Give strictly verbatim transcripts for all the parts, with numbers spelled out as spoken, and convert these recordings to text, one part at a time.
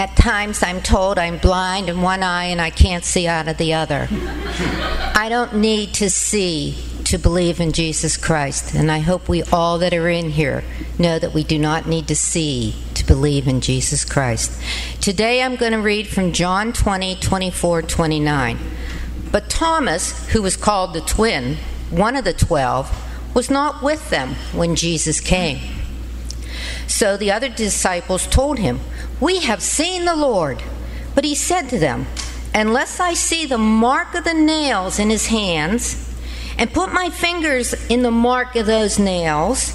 At times I'm told I'm blind in one eye and I can't see out of the other. I don't need to see to believe in Jesus Christ, and I hope we all that are in here know that we do not need to see to believe in Jesus Christ. Today I'm going to read from John twenty, twenty-four, twenty-nine. But Thomas, who was called the twin, one of the twelve, was not with them when Jesus came. So the other disciples told him, "We have seen the Lord." But he said to them, "Unless I see the mark of the nails in his hands, and put my fingers in the mark of those nails,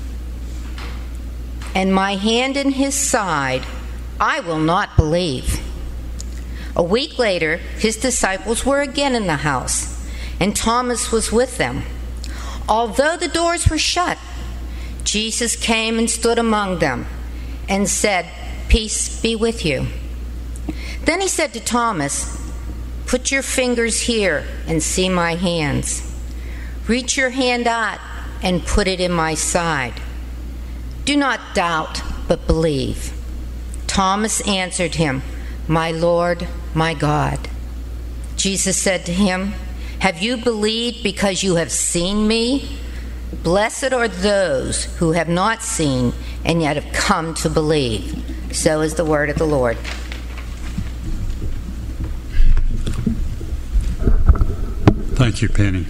and my hand in his side, I will not believe." A week later, his disciples were again in the house, and Thomas was with them. Although the doors were shut, Jesus came and stood among them and said, "Peace be with you." Then he said to Thomas, "Put your fingers here and see my hands. Reach your hand out and put it in my side. Do not doubt, but believe." Thomas answered him, "My Lord, my God." Jesus said to him, "Have you believed because you have seen me? Blessed are those who have not seen and yet have come to believe." So is the word of the Lord. Thank you, Penny.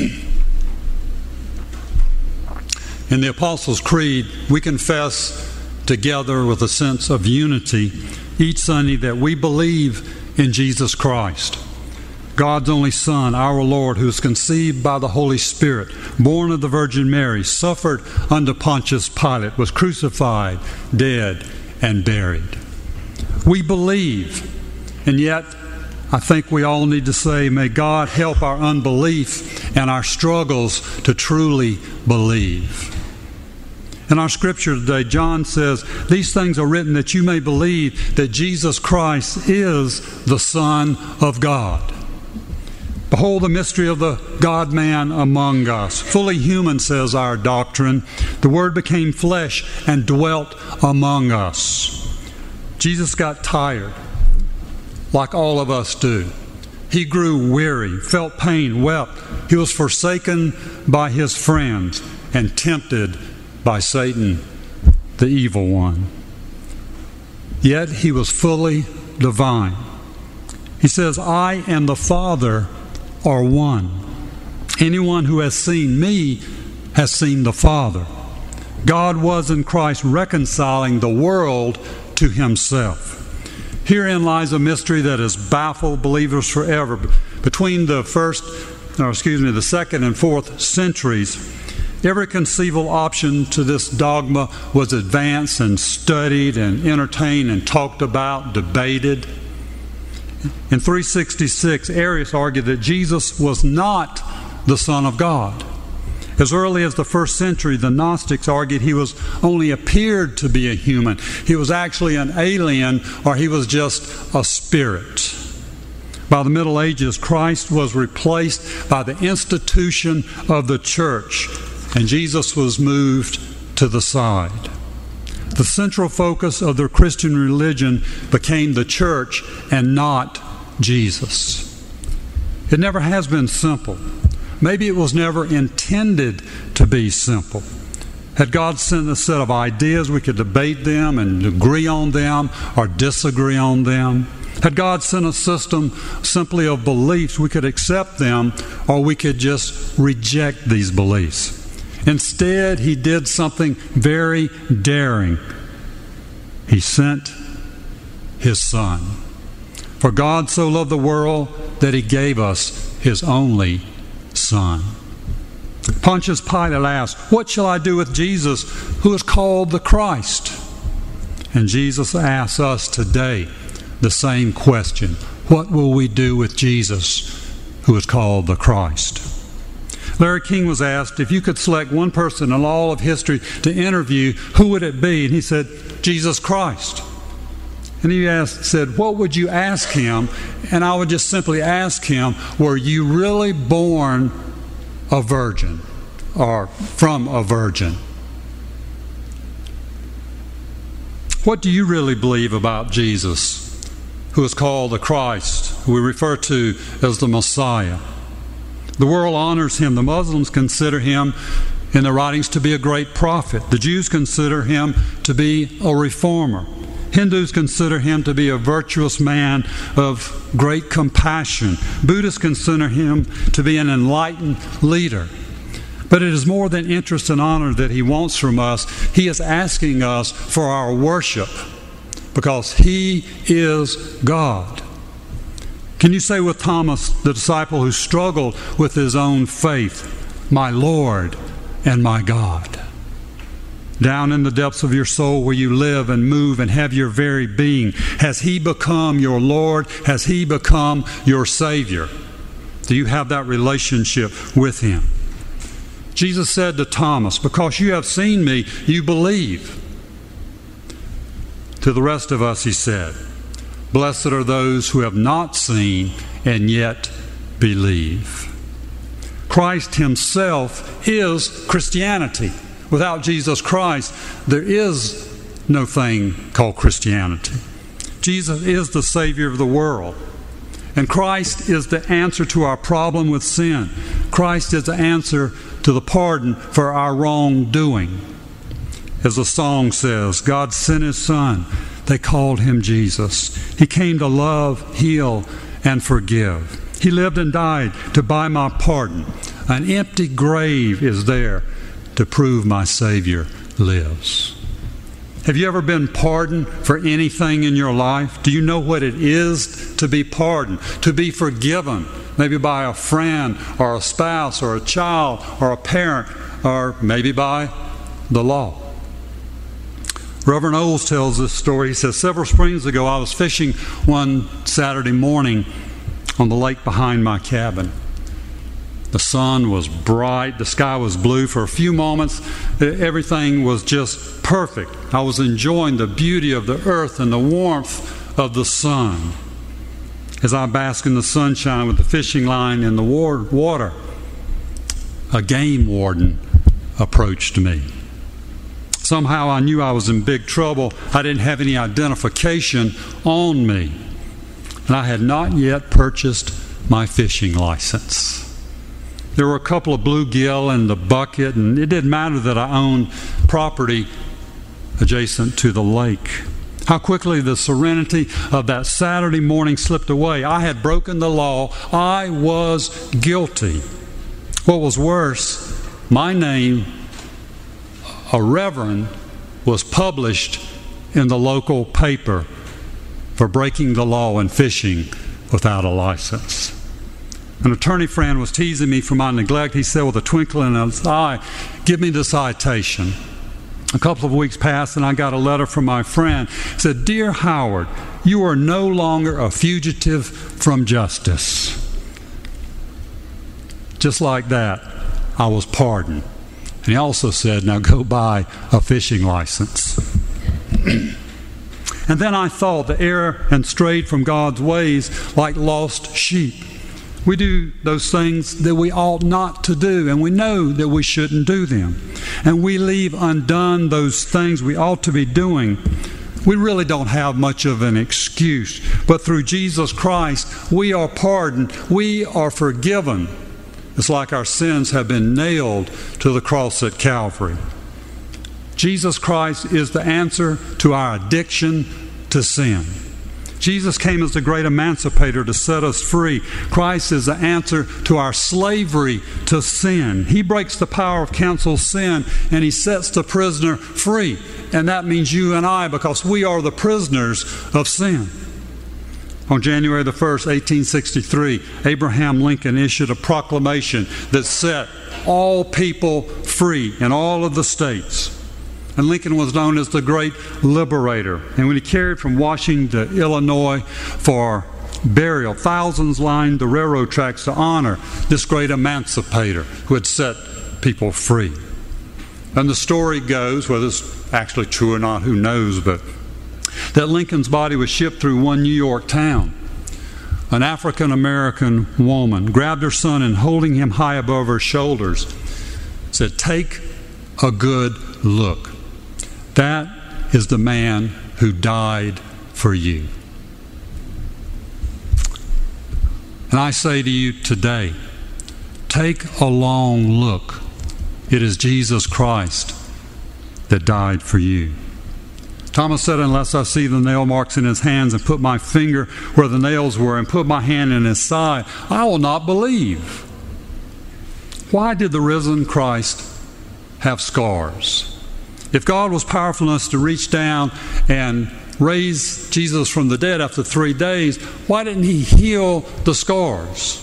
In the Apostles' Creed, we confess together with a sense of unity each Sunday that we believe in Jesus Christ, God's only Son, our Lord, who was conceived by the Holy Spirit, born of the Virgin Mary, suffered under Pontius Pilate, was crucified, dead, and buried. We believe, and yet I think we all need to say, may God help our unbelief and our struggles to truly believe. In our scripture today, John says, "These things are written that you may believe that Jesus Christ is the Son of God. Behold the mystery of the God-man among us. Fully human, says our doctrine. The Word became flesh and dwelt among us." Jesus got tired, like all of us do. He grew weary, felt pain, wept. He was forsaken by his friends and tempted by Satan, the evil one. Yet he was fully divine. He says, "I and the Father are one. Anyone who has seen me has seen the Father." God was in Christ reconciling the world to himself. Herein lies a mystery that has baffled believers forever. Between the first, or excuse me, the second and fourth centuries, every conceivable option to this dogma was advanced and studied and entertained and talked about, debated. In three sixty-six, Arius argued that Jesus was not the Son of God. As early as the first century, the Gnostics argued he was only appeared to be a human. He was actually an alien, or he was just a spirit. By the Middle Ages, Christ was replaced by the institution of the church, and Jesus was moved to the side. The central focus of the Christian religion became the church and not Jesus. It never has been simple. Maybe it was never intended to be simple. Had God sent a set of ideas, we could debate them and agree on them or disagree on them. Had God sent a system simply of beliefs, we could accept them or we could just reject these beliefs. Instead, he did something very daring. He sent his Son. For God so loved the world that he gave us his only Son. Pontius Pilate asked, "What shall I do with Jesus who is called the Christ?" And Jesus asks us today the same question. What will we do with Jesus who is called the Christ? Larry King was asked, if you could select one person in all of history to interview, who would it be? And he said, Jesus Christ. And he asked, said, what would you ask him? And I would just simply ask him, were you really born a virgin or from a virgin? What do you really believe about Jesus, who is called the Christ, who we refer to as the Messiah? The world honors him. The Muslims consider him in the writings to be a great prophet. The Jews consider him to be a reformer. Hindus consider him to be a virtuous man of great compassion. Buddhists consider him to be an enlightened leader. But it is more than interest and honor that he wants from us. He is asking us for our worship because he is God. Can you say with Thomas, the disciple who struggled with his own faith, "My Lord and my God"? Down in the depths of your soul where you live and move and have your very being, has he become your Lord? Has he become your Savior? Do you have that relationship with him? Jesus said to Thomas, "Because you have seen me, you believe." To the rest of us, he said, "Blessed are those who have not seen and yet believe." Christ himself is Christianity. Without Jesus Christ, there is no thing called Christianity. Jesus is the Savior of the world. And Christ is the answer to our problem with sin. Christ is the answer to the pardon for our wrongdoing. As the song says, God sent his Son. They called him Jesus. He came to love, heal, and forgive. He lived and died to buy my pardon. An empty grave is there to prove my Savior lives. Have you ever been pardoned for anything in your life? Do you know what it is to be pardoned, to be forgiven, maybe by a friend or a spouse or a child or a parent or maybe by the law? Reverend Oles tells this story. He says, several springs ago I was fishing one Saturday morning on the lake behind my cabin. The sun was bright, the sky was blue. For a few moments, everything was just perfect. I was enjoying the beauty of the earth and the warmth of the sun. As I basked in the sunshine with the fishing line in the water, a game warden approached me. Somehow I knew I was in big trouble. I didn't have any identification on me, and I had not yet purchased my fishing license. There were a couple of bluegill in the bucket, and it didn't matter that I owned property adjacent to the lake. How quickly the serenity of that Saturday morning slipped away. I had broken the law. I was guilty. What was worse, my name, a reverend, was published in the local paper for breaking the law and fishing without a license. An attorney friend was teasing me for my neglect. He said with a twinkle in his eye, "Give me the citation." A couple of weeks passed and I got a letter from my friend. It said, "Dear Howard, you are no longer a fugitive from justice." Just like that, I was pardoned. And he also said, "Now go buy a fishing license." And then I thought the error and strayed from God's ways like lost sheep. We do those things that we ought not to do, and we know that we shouldn't do them. And we leave undone those things we ought to be doing. We really don't have much of an excuse. But through Jesus Christ, we are pardoned. We are forgiven. It's like our sins have been nailed to the cross at Calvary. Jesus Christ is the answer to our addiction to sin. Jesus came as the great emancipator to set us free. Christ is the answer to our slavery to sin. He breaks the power of counsel sin, and he sets the prisoner free. And that means you and I, because we are the prisoners of sin. On January the first, eighteen sixty-three, Abraham Lincoln issued a proclamation that set all people free in all of the states. And Lincoln was known as the great liberator. And when he carried from Washington to Illinois for burial, thousands lined the railroad tracks to honor this great emancipator who had set people free. And the story goes, whether it's actually true or not, who knows, but that Lincoln's body was shipped through one New York town. An African-American woman grabbed her son and holding him high above her shoulders said, "Take a good look. That is the man who died for you. And I say to you today, take a long look. It is Jesus Christ that died for you. Thomas said, unless I see the nail marks in his hands and put my finger where the nails were and put my hand in his side, I will not believe. Why did the risen Christ have scars? If God was powerful enough to reach down and raise Jesus from the dead after three days, why didn't he heal the scars?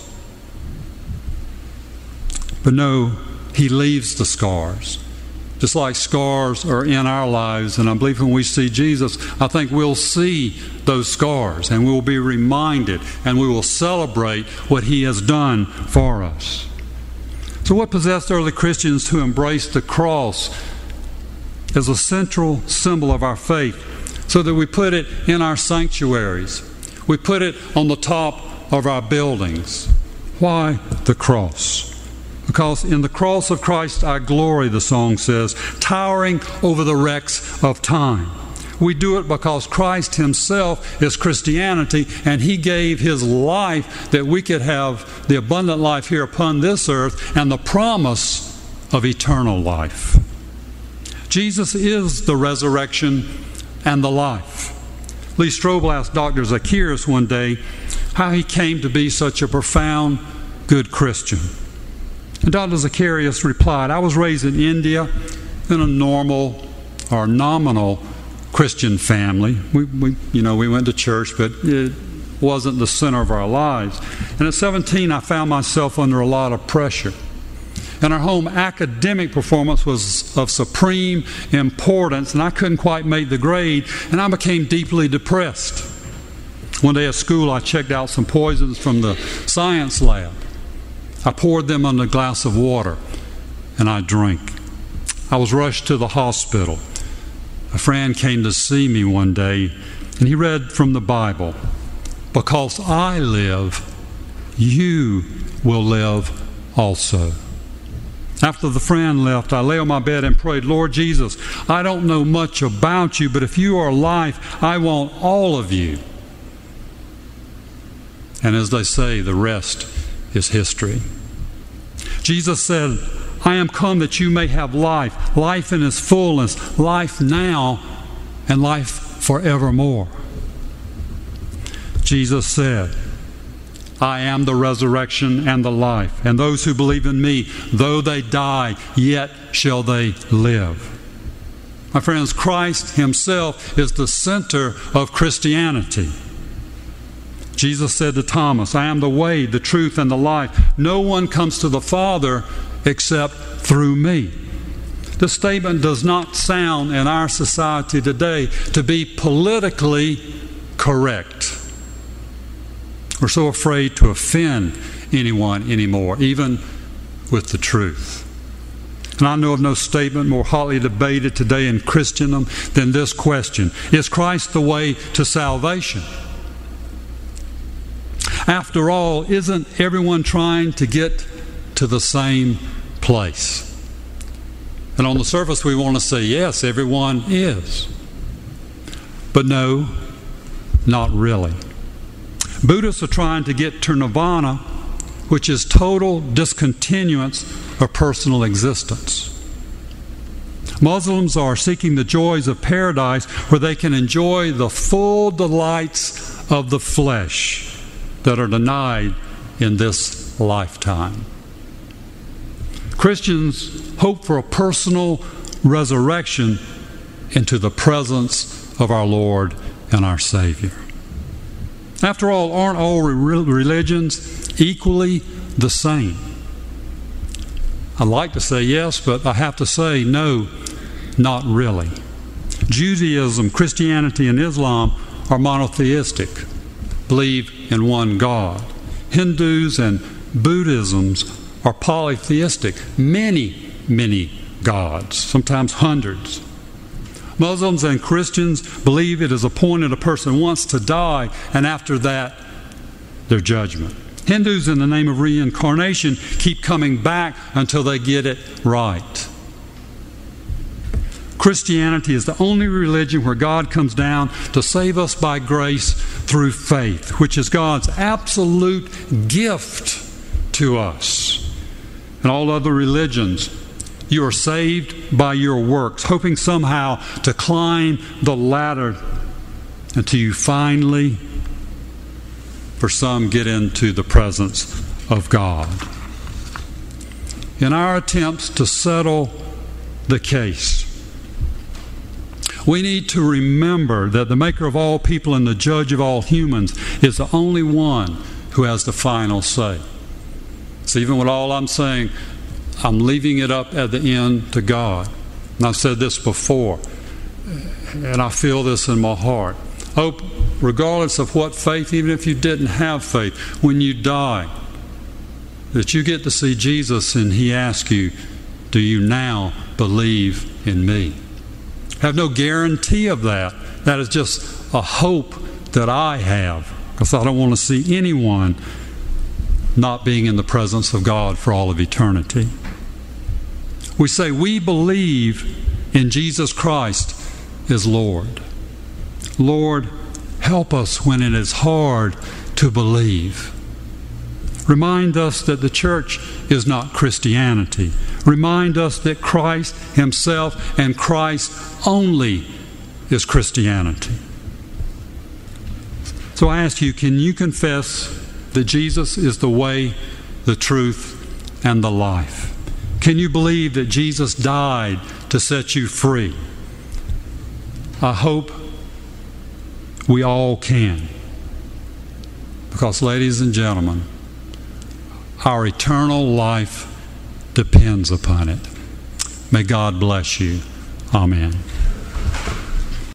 But no, he leaves the scars. Just like scars are in our lives, and I believe when we see Jesus, I think we'll see those scars and we'll be reminded and we will celebrate what he has done for us. So what possessed early Christians to embrace the cross as a central symbol of our faith, so that we put it in our sanctuaries, we put it on the top of our buildings? Why the cross? Because in the cross of Christ I glory, the song says, towering over the wrecks of time. We do it because Christ himself is Christianity, and he gave his life that we could have the abundant life here upon this earth and the promise of eternal life. Jesus is the resurrection and the life. Lee Strobel asked Doctor Zacchaeus one day how he came to be such a profound, good Christian. And Doctor Zacchaeus replied, I was raised in India in a normal or nominal Christian family. We, we, you know, we went to church, but it wasn't the center of our lives. And at seventeen, I found myself under a lot of pressure. In our home, academic performance was of supreme importance, and I couldn't quite make the grade, and I became deeply depressed. One day at school, I checked out some poisons from the science lab. I poured them on a glass of water, and I drank. I was rushed to the hospital. A friend came to see me one day, and he read from the Bible, because I live, you will live also. After the friend left, I lay on my bed and prayed, Lord Jesus, I don't know much about you, but if you are life, I want all of you. And as they say, the rest is history. Jesus said, I am come that you may have life, life in its fullness, life now and life forevermore. Jesus said, I am the resurrection and the life, and those who believe in me, though they die, yet shall they live. My friends, Christ himself is the center of Christianity. Jesus said to Thomas, I am the way, the truth, and the life. No one comes to the Father except through me. This statement does not sound in our society today to be politically correct. We're so afraid to offend anyone anymore, even with the truth. And I know of no statement more hotly debated today in Christendom than this question: is Christ the way to salvation? After all, isn't everyone trying to get to the same place? And on the surface we want to say, yes, everyone is. But no, not really. Buddhists are trying to get to nirvana, which is total discontinuance of personal existence. Muslims are seeking the joys of paradise where they can enjoy the full delights of the flesh that are denied in this lifetime. Christians hope for a personal resurrection into the presence of our Lord and our Savior. After all, aren't all religions equally the same? I'd like to say yes, but I have to say no, not really. Judaism, Christianity, and Islam are monotheistic, believe in one God. Hindus and Buddhisms are polytheistic, many, many gods, sometimes hundreds. Muslims and Christians believe it is appointed a person wants to die, and after that, their judgment. Hindus, in the name of reincarnation, keep coming back until they get it right. Christianity is the only religion where God comes down to save us by grace through faith, which is God's absolute gift to us. In all other religions, you are saved by your works, hoping somehow to climb the ladder until you finally, for some, get into the presence of God. In our attempts to settle the case, we need to remember that the maker of all people and the judge of all humans is the only one who has the final say. So even with all I'm saying, I'm leaving it up at the end to God. And I've said this before, and I feel this in my heart. Oh, regardless of what faith, even if you didn't have faith, when you die, that you get to see Jesus and He asks you, do you now believe in me? I have no guarantee of that. That is just a hope that I have, because I don't want to see anyone not being in the presence of God for all of eternity. We say we believe in Jesus Christ as Lord. Lord, help us when it is hard to believe. Remind us that the church is not Christianity. Remind us that Christ Himself and Christ only is Christianity. So I ask you, can you confess that Jesus is the way, the truth, and the life? Can you believe that Jesus died to set you free? I hope we all can. Because, ladies and gentlemen, our eternal life depends upon it. May God bless you. Amen.